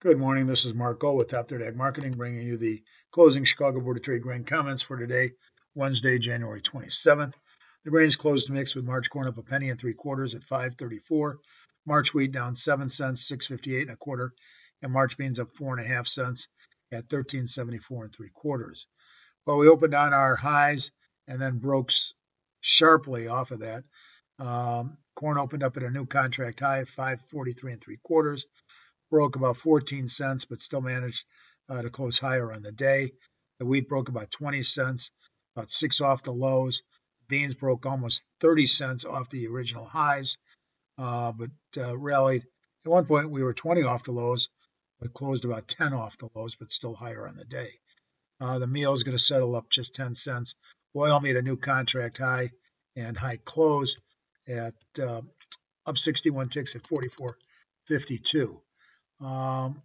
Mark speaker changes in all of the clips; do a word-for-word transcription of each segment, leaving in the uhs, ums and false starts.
Speaker 1: Good morning. This is Mark Gold with Top Third Ag Marketing, bringing you the closing Chicago Board of Trade grain comments for today, Wednesday, January twenty-seventh. The grains closed mixed with March corn up a penny and three quarters at five thirty-four. March wheat down seven cents, six fifty-eight and a quarter, and March beans up four and a half cents at thirteen seventy-four and three quarters. Well, we opened on our highs and then broke sharply off of that. Um, corn opened up at a new contract high of five forty-three and three quarters. Broke about fourteen cents, but still managed uh, to close higher on the day. The wheat broke about twenty cents, about six off the lows. Beans broke almost thirty cents off the original highs, uh, but uh, rallied. At one point, we were twenty off the lows, but closed about ten off the lows, but still higher on the day. Uh, the meal is going to settle up just ten cents. Oil made a new contract high and high close at uh, up sixty-one ticks at forty-four fifty-two. Um,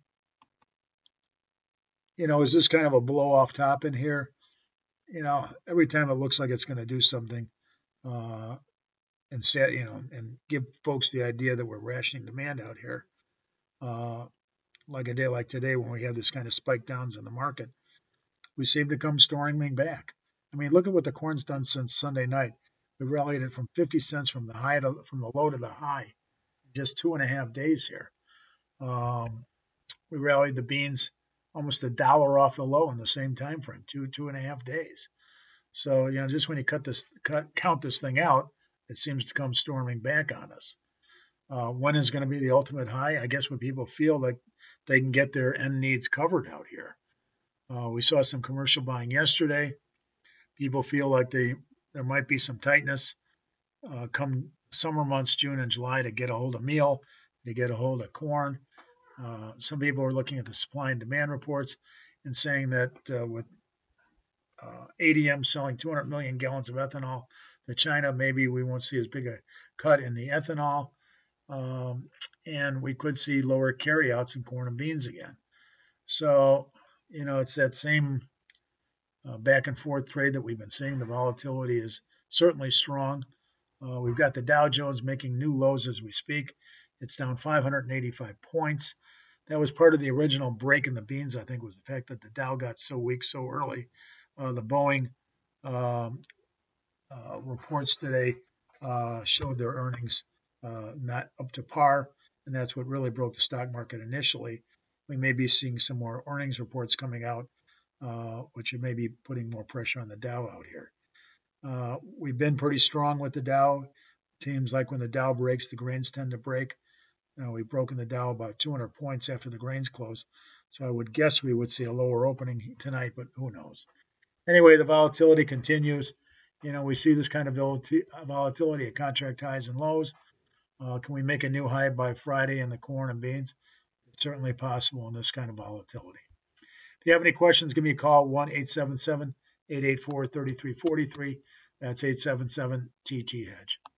Speaker 1: you know, is this kind of a blow off top in here? You know, every time it looks like it's going to do something, uh, and set, you know, and give folks the idea that we're rationing demand out here. Uh, like a day like today when we have this kind of spike downs in the market, we seem to come storming back. I mean, look at what the corn's done since Sunday night. We rallied it from fifty cents from the high to, from the low to the high, in just two and a half days here. Um, we rallied the beans almost a dollar off the low in the same time frame, two two and a half days. So you know, just when you cut this cut, count this thing out, it seems to come storming back on us. Uh, when is going to be the ultimate high? I guess when people feel like they can get their end needs covered out here. Uh, we saw some commercial buying yesterday. People feel like they there might be some tightness uh, come summer months, June and July, to get a hold of meal, to get a hold of corn. Uh, some people are looking at the supply and demand reports and saying that uh, with uh, A D M selling two hundred million gallons of ethanol to China, maybe we won't see as big a cut in the ethanol, um, and we could see lower carryouts in corn and beans again. So, you know, it's that same uh, back and forth trade that we've been seeing. The volatility is certainly strong. Uh, we've got the Dow Jones making new lows as we speak. It's down five hundred eighty-five points. That was part of the original break in the beans, I think, was the fact that the Dow got so weak so early. Uh, the Boeing um, uh, reports today uh, showed their earnings uh, not up to par, and that's what really broke the stock market initially. We may be seeing some more earnings reports coming out, uh, which may be putting more pressure on the Dow out here. Uh, we've been pretty strong with the Dow. Teams like when the Dow breaks, the grains tend to break. Uh, we've broken the Dow about two hundred points after the grains close. So I would guess we would see a lower opening tonight, but who knows? Anyway, the volatility continues. You know, we see this kind of volatility at contract highs and lows. Uh, can we make a new high by Friday in the corn and beans? It's certainly possible in this kind of volatility. If you have any questions, give me a call, one eight seven seven, eight eight four, three three four three. That's eight seven seven T T Hedge.